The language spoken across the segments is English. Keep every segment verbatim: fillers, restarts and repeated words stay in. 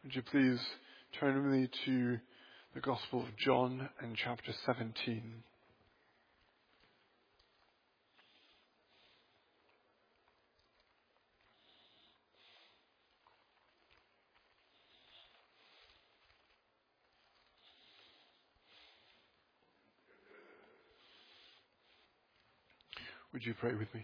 Would you please turn with me to the Gospel of John and chapter seventeen. Would you pray with me?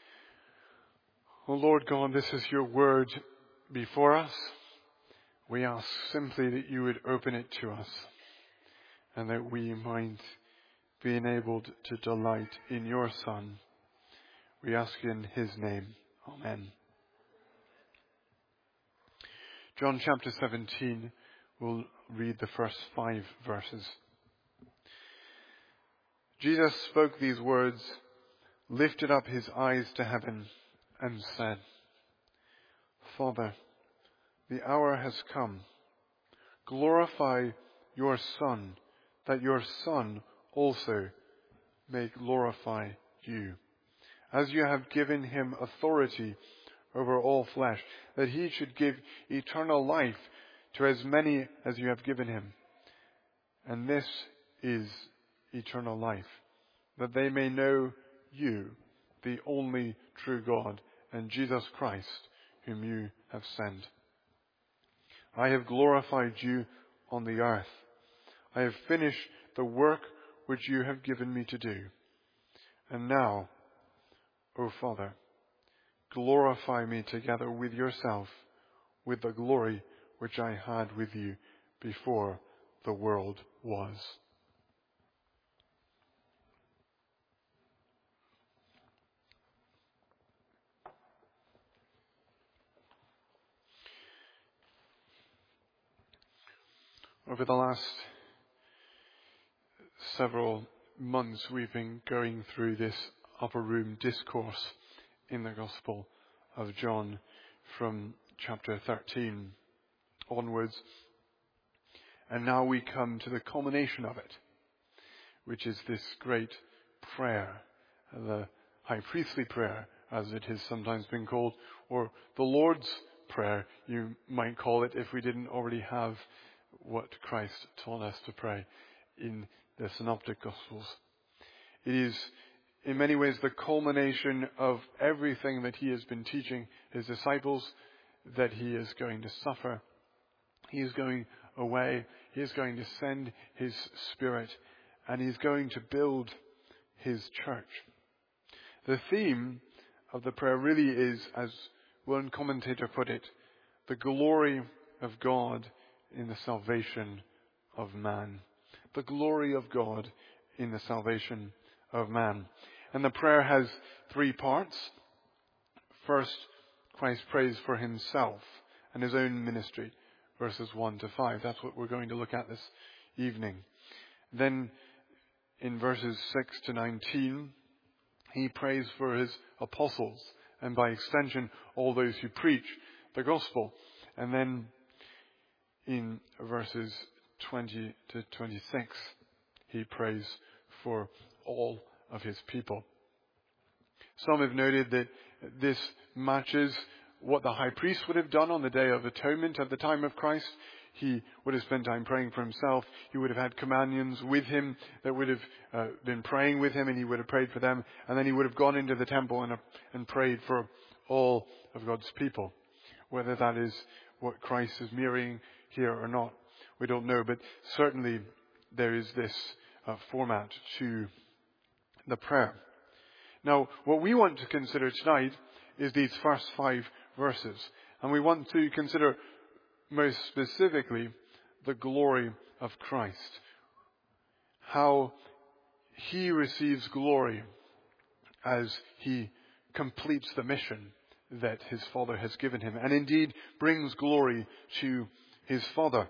Oh Lord God, this is your word before us. We ask simply that you would open it to us and that we might be enabled to delight in your Son. We ask in his name. Amen. John chapter seventeen, we'll read the first five verses. Jesus spoke these words, lifted up his eyes to heaven, and said, Father, the hour has come. Glorify your Son, that your Son also may glorify you, as you have given him authority over all flesh, that he should give eternal life to as many as you have given him. And this is eternal life, that they may know you, the only true God, and Jesus Christ, whom you have sent. I have glorified you on the earth. I have finished the work which you have given me to do. And now, O Father, glorify me together with yourself, with the glory which I had with you before the world was. Over the last several months, we've been going through this upper room discourse in the Gospel of John from chapter thirteen onwards. And now we come to the culmination of it, which is this great prayer, the high priestly prayer, as it has sometimes been called, or the Lord's Prayer, you might call it, if we didn't already have what Christ taught us to pray in the Synoptic Gospels. It is in many ways the culmination of everything that he has been teaching his disciples, that he is going to suffer. He is going away. He is going to send his Spirit, and he's going to build his church. The theme of the prayer really is, as one commentator put it, the glory of God in the salvation of man. The glory of God in the salvation of man. And the prayer has three parts. First, Christ prays for himself and his own ministry, verses one to five. That's what we're going to look at this evening. Then, in verses six to nineteen, he prays for his apostles, and by extension, all those who preach the gospel. And then, in verses twenty to twenty-six, he prays for all of his people. Some have noted that this matches what the high priest would have done on the Day of Atonement at the time of Christ. He would have spent time praying for himself. He would have had companions with him that would have uh, been praying with him, and he would have prayed for them. And then he would have gone into the temple and, uh, and prayed for all of God's people. Whether that is what Christ is mirroring here or not, we don't know. But certainly there is this uh, format to the prayer. Now, what we want to consider tonight is these first five verses. And we want to consider most specifically the glory of Christ. How he receives glory as he completes the mission that his Father has given him, and indeed brings glory to his Father.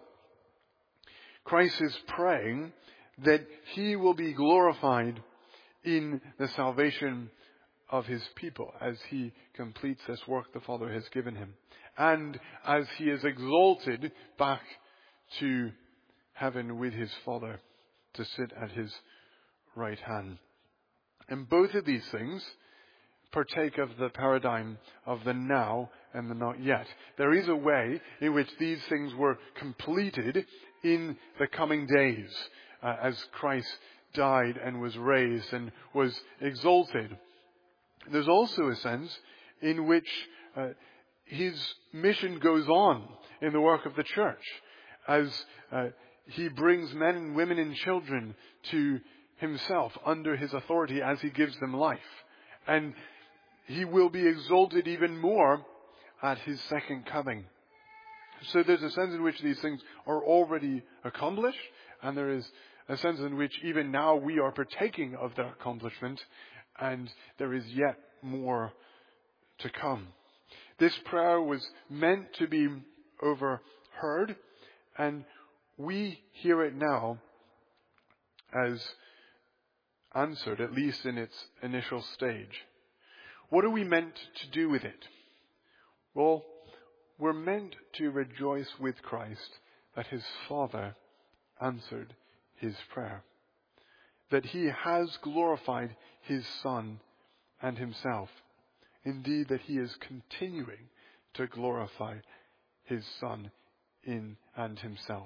Christ is praying that he will be glorified in the salvation of his people as he completes this work the Father has given him, and as he is exalted back to heaven with his Father to sit at his right hand. And both of these things partake of the paradigm of the now and the not yet. There is a way in which these things were completed in the coming days, uh, as Christ died and was raised and was exalted. There's also a sense in which uh, his mission goes on in the work of the church, as uh, he brings men and women and children to himself under his authority as he gives them life. And he will be exalted even more at his second coming. So there's a sense in which these things are already accomplished, and there is a sense in which even now we are partaking of their accomplishment, and there is yet more to come. This prayer was meant to be overheard, and we hear it now as answered, at least in its initial stage. What are we meant to do with it? Well, we're meant to rejoice with Christ that his Father answered his prayer, that he has glorified his Son and himself. Indeed, that he is continuing to glorify his Son in and himself.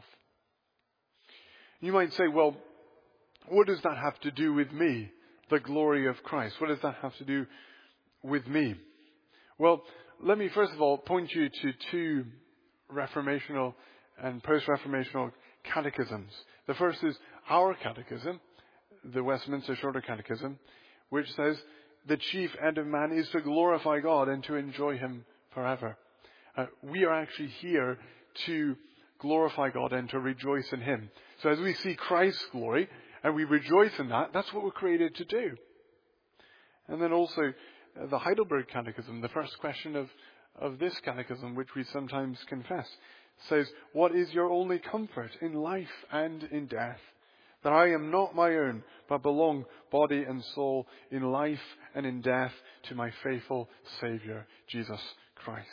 You might say, well, what does that have to do with me? The glory of Christ. What does that have to do with me? Well, let me first of all point you to two Reformational and post-Reformational catechisms. The first is our catechism, the Westminster Shorter Catechism, which says the chief end of man is to glorify God and to enjoy him forever. Uh, we are actually here to glorify God and to rejoice in him. So as we see Christ's glory and we rejoice in that, that's what we're created to do. And then also uh, the Heidelberg Catechism, the first question of, of this catechism, which we sometimes confess, says, what is your only comfort in life and in death? That I am not my own, but belong body and soul in life and in death to my faithful Saviour, Jesus Christ.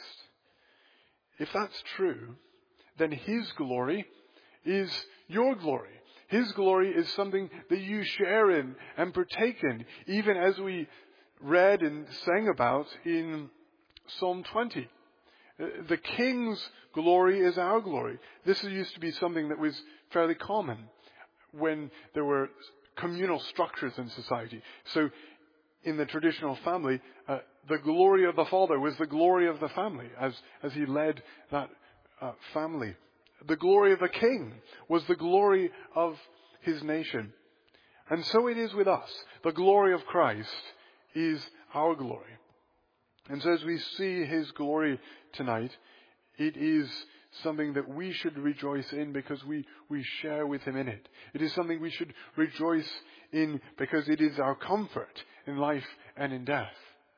If that's true, then his glory is your glory. His glory is something that you share in and partake in, even as we read and sang about in Psalm twenty. The King's glory is our glory. This used to be something that was fairly common when there were communal structures in society. So in the traditional family, uh, the glory of the father was the glory of the family as, as he led that uh, family. The glory of the king was the glory of his nation. And so it is with us. The glory of Christ is our glory. And so as we see his glory tonight, it is something that we should rejoice in because we, we share with him in it. It is something we should rejoice in because it is our comfort in life and in death.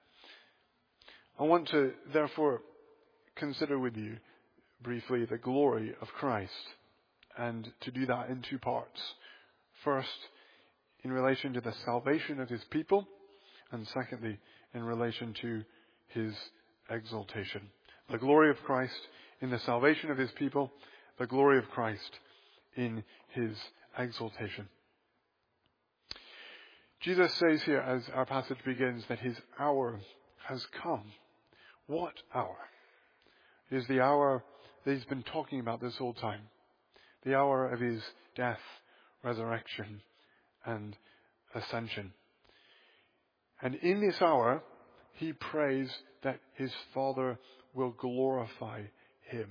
I want to therefore consider with you briefly the glory of Christ, and to do that in two parts. First, in relation to the salvation of his people, and secondly, in relation to his exaltation. The glory of Christ in the salvation of his people, the glory of Christ in his exaltation. Jesus says here, as our passage begins, that his hour has come. What hour? It is the hour that he's been talking about this whole time. The hour of his death, resurrection, and ascension. And in this hour, he prays that his Father will glorify him.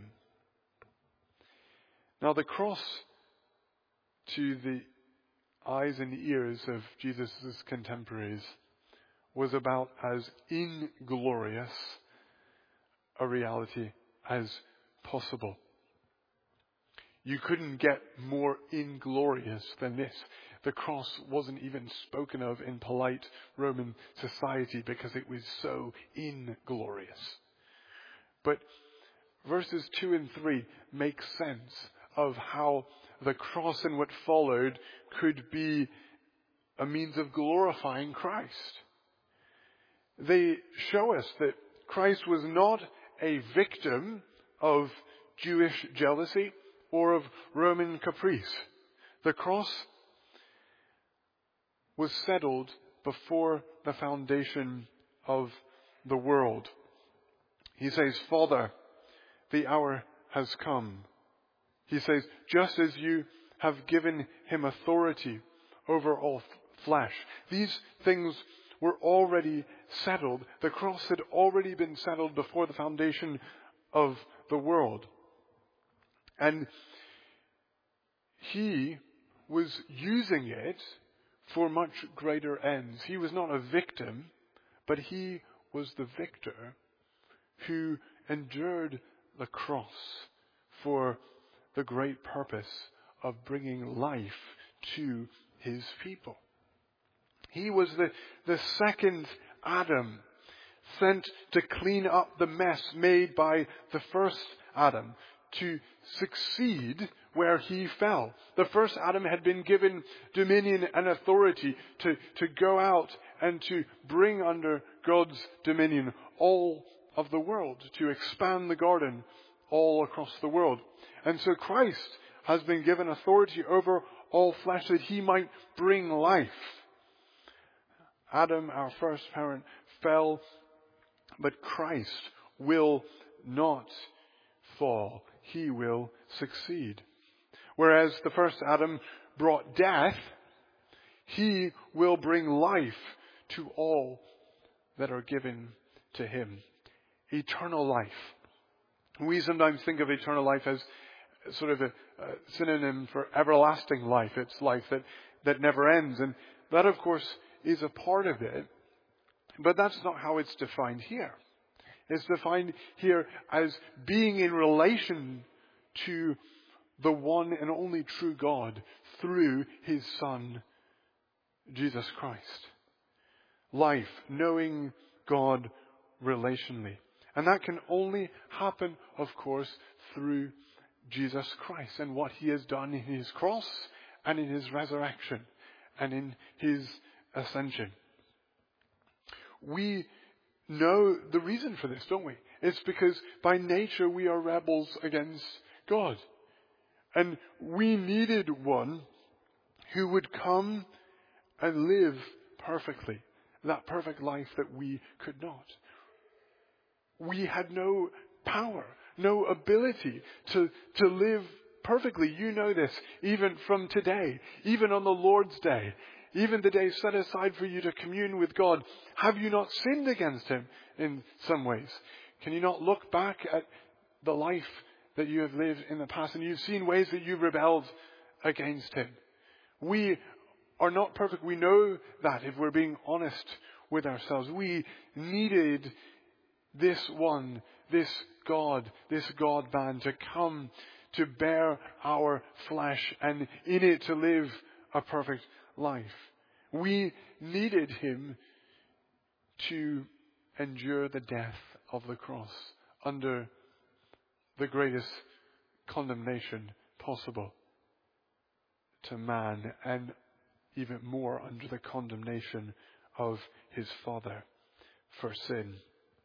Now the cross, to the eyes and ears of Jesus' contemporaries, was about as inglorious a reality as possible. You couldn't get more inglorious than this. The cross wasn't even spoken of in polite Roman society because it was so inglorious. But verses two and three make sense of how the cross and what followed could be a means of glorifying Christ. They show us that Christ was not a victim of Jewish jealousy or of Roman caprice. The cross was settled before the foundation of the world. He says, Father, the hour has come. He says, just as you have given him authority over all flesh. These things were already settled. The cross had already been settled before the foundation of the world. And he was using it for much greater ends. He was not a victim, but he was the victor who endured the cross for the great purpose of bringing life to his people. He was the, the second Adam, sent to clean up the mess made by the first Adam, to succeed where he fell. The first Adam had been given dominion and authority to, to go out and to bring under God's dominion all of the world, to expand the garden all across the world. And so Christ has been given authority over all flesh that he might bring life. Adam, our first parent, fell, but Christ will not fall. He will succeed. Whereas the first Adam brought death, he will bring life to all that are given to him. Eternal life. We sometimes think of eternal life as sort of a, a synonym for everlasting life. It's life that, that never ends. And that, of course, is a part of it. But that's not how it's defined here. It's defined here as being in relation to the one and only true God through his Son, Jesus Christ. Life, knowing God relationally. And that can only happen, of course, through Jesus Christ and what he has done in his cross and in his resurrection and in his ascension. We know the reason for this, don't we? It's because by nature we are rebels against God. And we needed one who would come and live perfectly. That perfect life that we could not. We had no power, no ability to, to live perfectly. You know this, even from today, even on the Lord's Day, even the day set aside for you to commune with God. Have you not sinned against him in some ways? Can you not look back at the life that you have lived in the past and you've seen ways that you've rebelled against him? We are not perfect. We know that if we're being honest with ourselves. We needed this one, this God, this God-man to come to bear our flesh and in it to live a perfect life. We needed him to endure the death of the cross under the greatest condemnation possible to man, and even more under the condemnation of his Father for sin.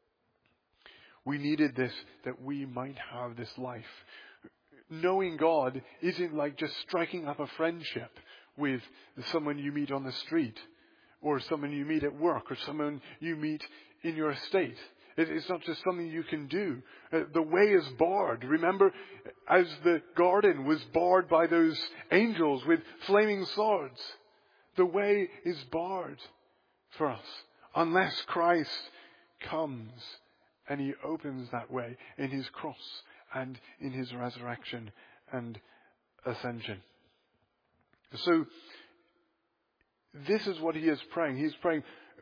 We needed this that we might have this life. Knowing God isn't like just striking up a friendship with someone you meet on the street, or someone you meet at work, or someone you meet in your estate. It's not just something you can do. The way is barred. Remember, as the garden was barred by those angels with flaming swords, the way is barred for us unless Christ comes and he opens that way in his cross and in his resurrection and ascension. So, this is what he is praying. He's praying,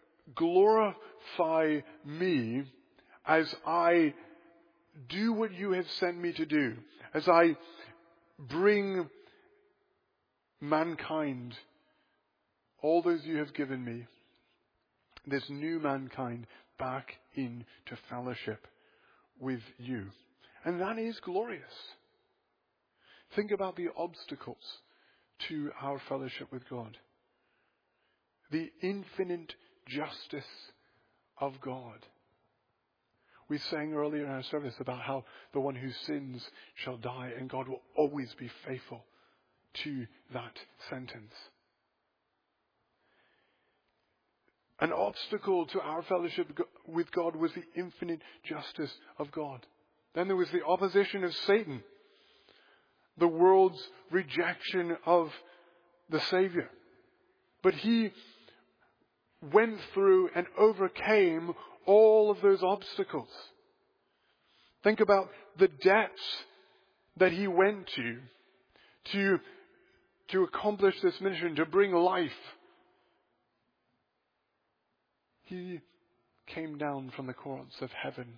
glorify me as I do what you have sent me to do. As I bring mankind, all those you have given me, this new mankind, back into fellowship with you. And that is glorious. Think about the obstacles to our fellowship with God. The infinite justice of God. We sang earlier in our service about how the one who sins shall die, and God will always be faithful to that sentence. An obstacle to our fellowship with God was the infinite justice of God. Then there was the opposition of Satan, the world's rejection of the Savior. But he went through and overcame all of those obstacles. Think about the depths that he went to, to, to accomplish this mission, to bring life. He came down from the courts of heaven,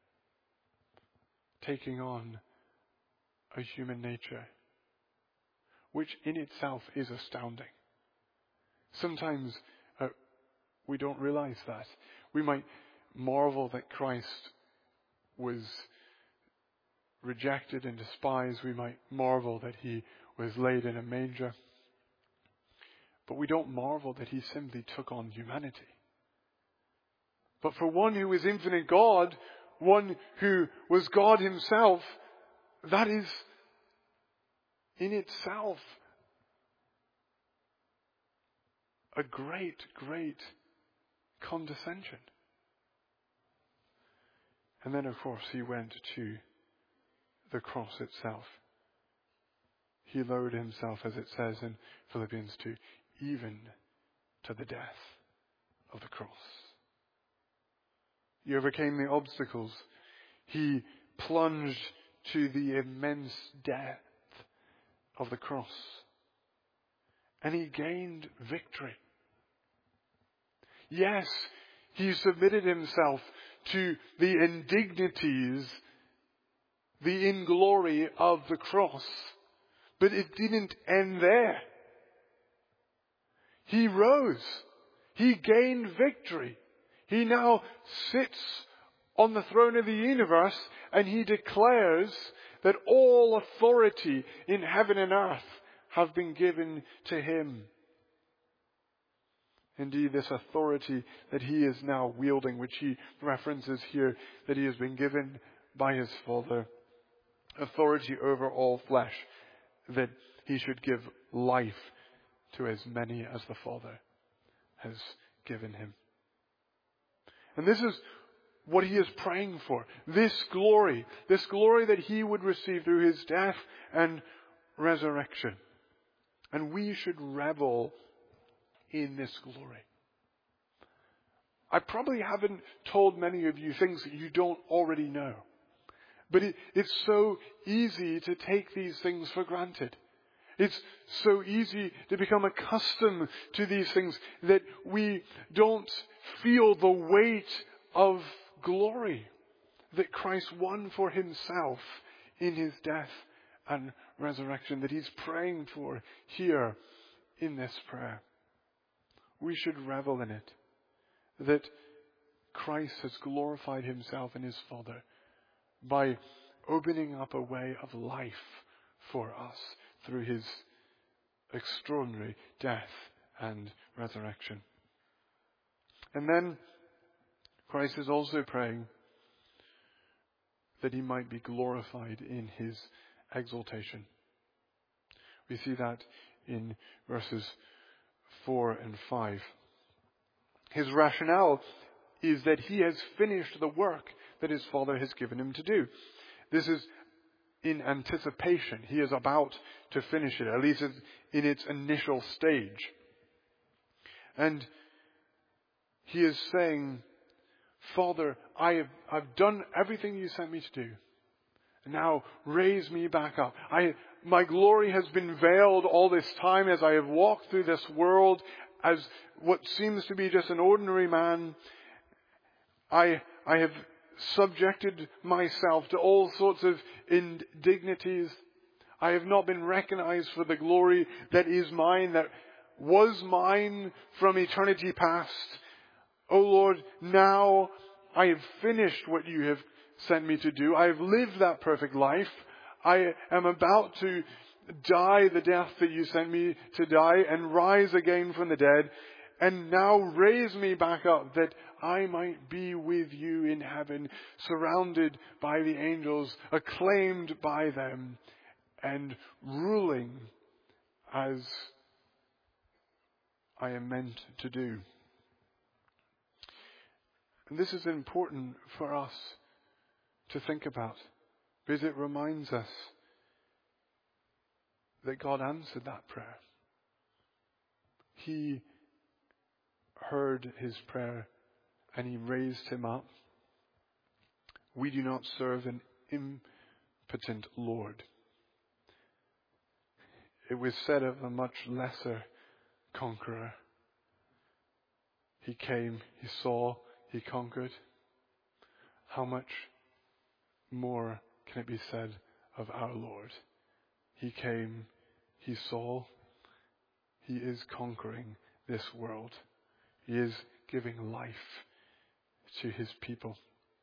taking on a human nature, which in itself is astounding. Sometimes uh, we don't realize that. We might marvel that Christ was rejected and despised. We might marvel that he was laid in a manger. But we don't marvel that he simply took on humanity. But for one who is infinite God, one who was God himself, that is in itself a great, great condescension. And then, of course, he went to the cross itself. He lowered himself, as it says in Philippians two, even to the death of the cross. He overcame the obstacles. He plunged to the immense depth of the cross. And he gained victory. Yes, he submitted himself to the indignities, the inglory of the cross. But it didn't end there. He rose. He gained victory. He now sits on the throne of the universe, and he declares that all authority in heaven and earth have been given to him. Indeed, this authority that he is now wielding, which he references here, that he has been given by his Father, authority over all flesh, that he should give life to as many as the Father has given him. And this is what he is praying for. This glory, this glory that he would receive through his death and resurrection. And we should revel in this glory. I probably haven't told many of you things that you don't already know. But it, it's so easy to take these things for granted. It's so easy to become accustomed to these things that we don't feel the weight of glory that Christ won for himself in his death and resurrection, that he's praying for here in this prayer. We should revel in it, that Christ has glorified himself and his Father by opening up a way of life for us through his extraordinary death and resurrection. And then Christ is also praying that he might be glorified in his exaltation. We see that in verses four and five. His rationale is that he has finished the work that his Father has given him to do. This is in anticipation. He is about to finish it, at least in its initial stage. And he is saying, Father, I have I've done everything you sent me to do. Now raise me back up. I my glory has been veiled all this time as I have walked through this world as what seems to be just an ordinary man. I I have subjected myself to all sorts of indignities. I have not been recognized for the glory that is mine, that was mine from eternity past. O Lord, now I have finished what you have sent me to do. I have lived that perfect life. I am about to die the death that you sent me to die and rise again from the dead. And now raise me back up that I might be with you in heaven, surrounded by the angels, acclaimed by them, and ruling as I am meant to do. And this is important for us to think about, because it reminds us that God answered that prayer. He heard his prayer and he raised him up. We do not serve an impotent Lord. It was said of a much lesser conqueror. He came, he saw, he conquered. How much more can it be said of our Lord? He came, he saw, he is conquering this world. He is giving life to his people.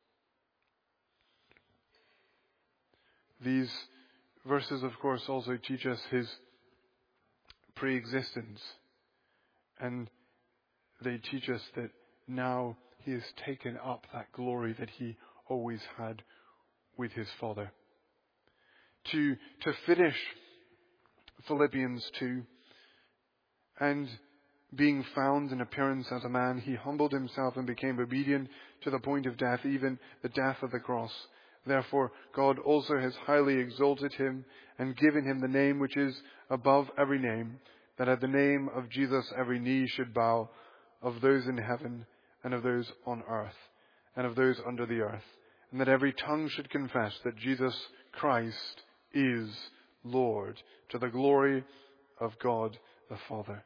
These verses, of course, also teach us his pre-existence. And they teach us that now he has taken up that glory that he always had with his Father. To, to finish Philippians two, and being found in appearance as a man, he humbled himself and became obedient to the point of death, even the death of the cross. Therefore, God also has highly exalted him and given him the name which is above every name, that at the name of Jesus every knee should bow, of those in heaven and of those on earth and of those under the earth, and that every tongue should confess that Jesus Christ is Lord, to the glory of God the Father.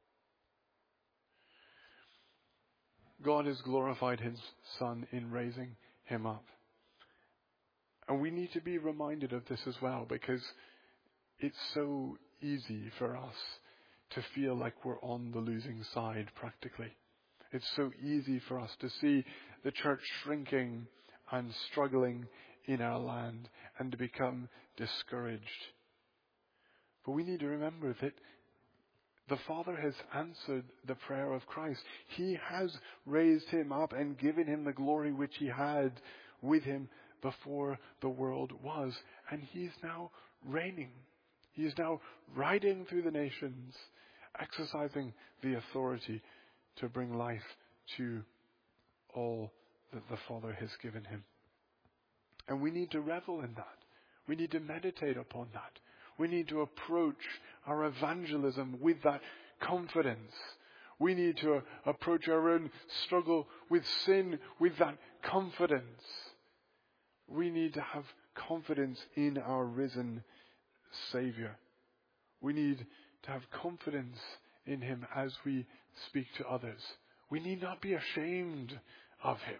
God has glorified his Son in raising him up. And we need to be reminded of this as well, because it's so easy for us to feel like we're on the losing side practically. It's so easy for us to see the church shrinking and struggling in our land and to become discouraged. But we need to remember that the Father has answered the prayer of Christ. He has raised him up and given him the glory which he had with him before the world was. And he is now reigning. He is now riding through the nations, exercising the authority to bring life to all that the Father has given him. And we need to revel in that. We need to meditate upon that. We need to approach our evangelism with that confidence. We need to approach our own struggle with sin with that confidence. We need to have confidence in our risen Savior. We need to have confidence in him as we speak to others. We need not be ashamed of him.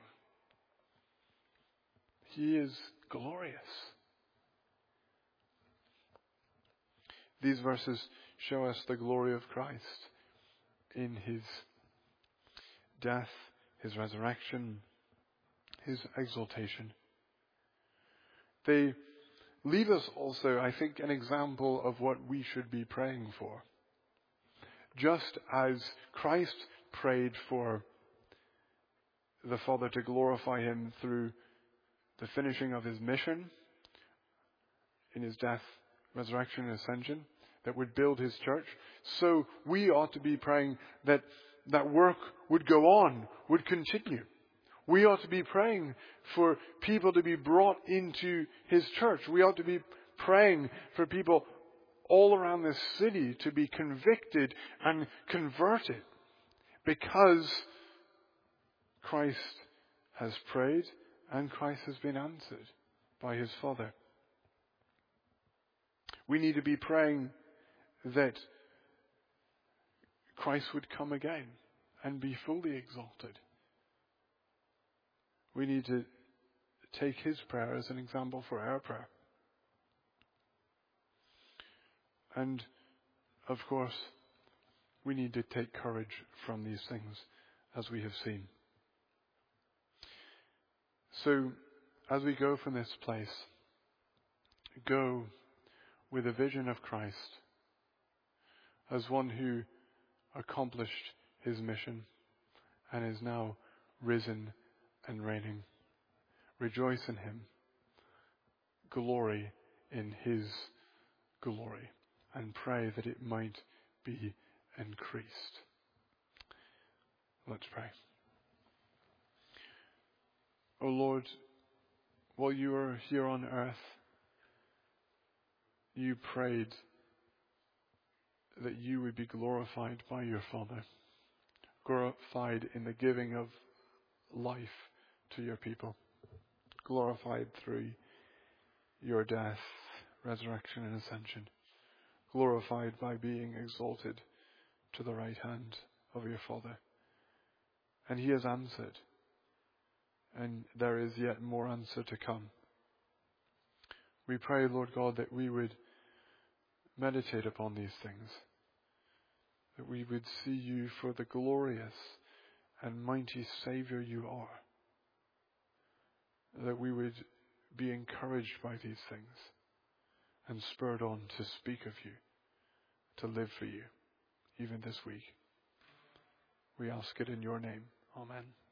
He is glorious. These verses show us the glory of Christ in his death, his resurrection, his exaltation. They leave us also, I think, an example of what we should be praying for. Just as Christ prayed for the Father to glorify him through the finishing of his mission in his death, resurrection, and ascension, that would build his church, so we ought to be praying that that work would go on, would continue. We ought to be praying for people to be brought into his church. We ought to be praying for people all around this city to be convicted and converted, because Christ has prayed and Christ has been answered by his Father. We need to be praying that Christ would come again and be fully exalted. We need to take his prayer as an example for our prayer. And, of course, we need to take courage from these things, as we have seen. So, as we go from this place, go with a vision of Christ as one who accomplished his mission and is now risen and reigning. Rejoice in him. Glory in his glory. And pray that it might be increased. Let's pray. O Lord, while you were here on earth, you prayed that you would be glorified by your Father, glorified in the giving of life to your people, glorified through your death, resurrection, and ascension, glorified by being exalted to the right hand of your Father. And he has answered, and there is yet more answer to come. We pray, Lord God, that we would meditate upon these things, that we would see you for the glorious and mighty Saviour you are, that we would be encouraged by these things and spurred on to speak of you, to live for you, even this week. We ask it in your name. Amen.